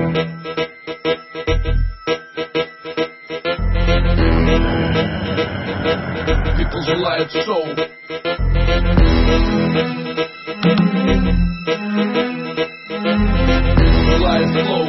People желают шоу. Желают флоу.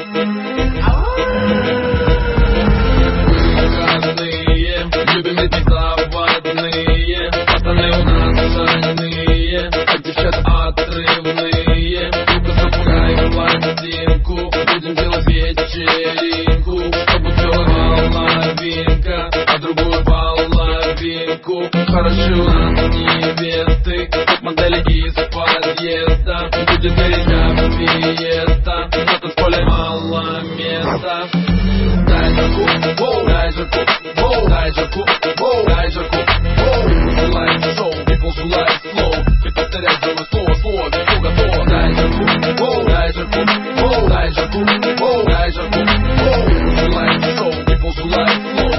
Выходные, любим эти заводные. Пацаны у нас шальные, а девчата отрывные. Ну-ка запускай пластинку, будем делать вечеринку, чтобы целая половинка, а другую половинку. Хороши у нас невесты, как модели из подъезда. Будет гореть как фиеста, но тут в поле мало места. Дай жарку, дай жарку, дай жарку, дай жарку. Желает шоу, people желает флоу. И повторять живое слово, слово, все готово. Дай жарку, дай жарку, дай жарку, дай жарку. Желает шоу, people желает флоу.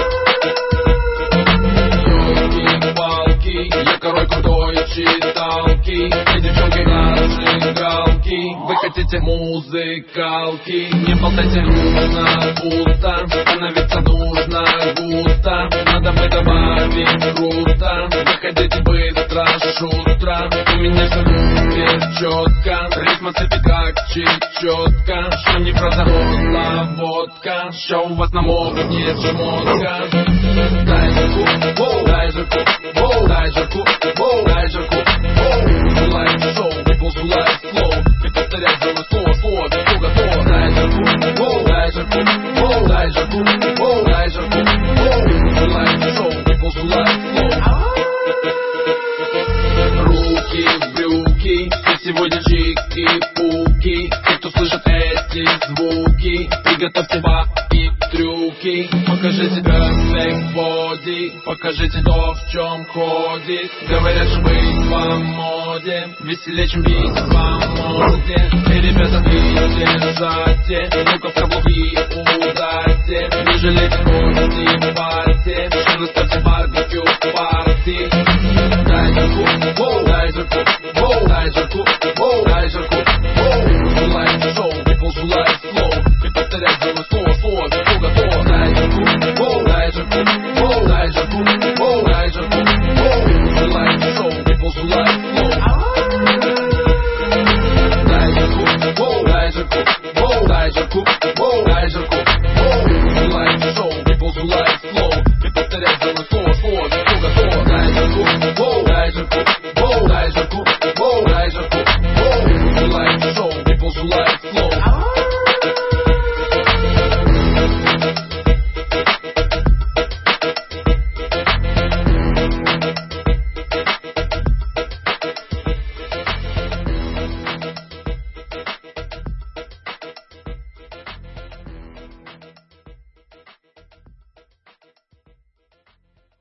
Ёлки-палки, я король крутой читалки. И девчонки зажигалки. Вы хотите музыкалки? Не болтайте, нужно будто становиться нужно густо. Надо бы добавить круто. Выходите быстро, шутро. У меня все без четко. Ритма цепи как чечетка. Что не прозорозна водка. Что у вас намокнет шмотка. Дай жарку, дай жарку, дай жарку, дай жарку. Желает шоу, people желает флоу. И повторять живое слово, слово, все готово. Дай жарку, дай жарку, дай жарку, дай жарку. Желает шоу, people желает флоу. Руки в брюки, и сегодня чики-пуки. Те, кто слышит эти звуки, приготовьте бабки, трюки. Покажите perfect body, покажите то, в чем ходит. Говорят, что быть по моде веселее, чем бить по морде. И ребята, вы держате, ну-ка в каблуки ударьте. Не жалейте